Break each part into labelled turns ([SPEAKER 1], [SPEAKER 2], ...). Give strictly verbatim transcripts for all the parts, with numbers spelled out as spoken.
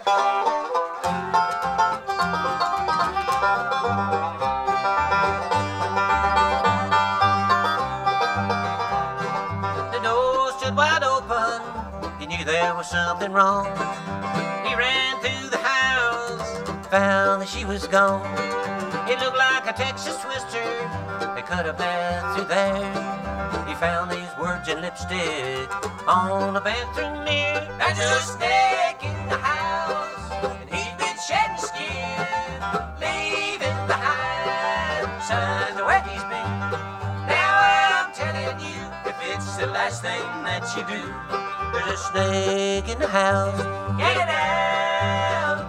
[SPEAKER 1] The door stood wide open. He knew there was something wrong. He ran through the house, found that she was gone. It looked like a Texas twister. They cut a path through there. He found these words in lipstick on a bathroom mirror. There's a snake in the house, and he's been shedding skin, leaving behind signs of where he's been. Now I'm telling you, if it's the last thing that you do, there's a snake in the house. Get it out!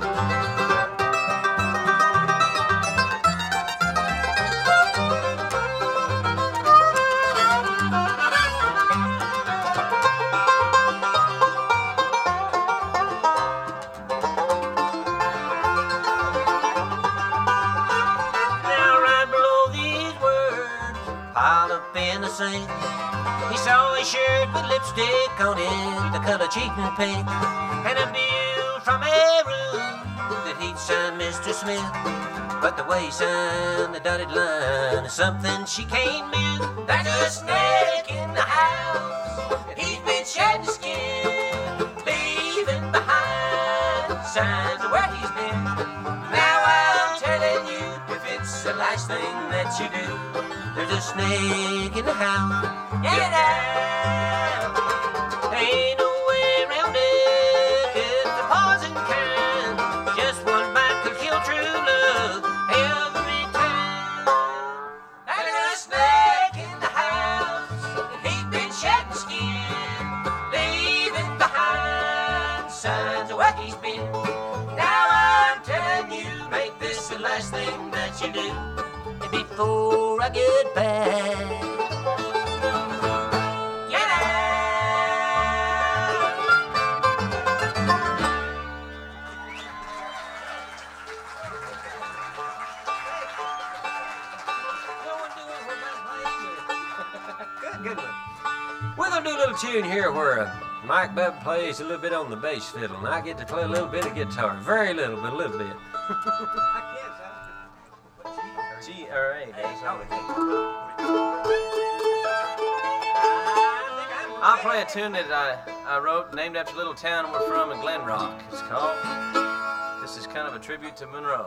[SPEAKER 1] Piled up in the sink, he saw a shirt with lipstick on it, the color cheating pink, and a bill from a room that he'd signed Mister Smith. But the way he signed the dotted line is something she can't miss. There's a snake in the house, and he's been shedding skin, leaving behind signs of where he's been. Now I'm telling you, if it's the last thing that you do, there's a snake in the house. Get it out! There ain't no way around it. It's a poison kind. Just one bite could kill true love every time. There's a snake in the house, and he's been shedding skin, leaving behind signs of where he's been. Now I'm telling you, make this the last thing that you do before I get back. Get out! Good, good one. We're gonna do a little tune here where uh, Mike Bebb plays a little bit on the bass fiddle, and I get to play a little bit of guitar. Very little, but a little bit. G R A. I'll play a tune that I, I wrote, named after a little town we're from in Glen Rock. It's called, this is kind of a tribute to Monroe.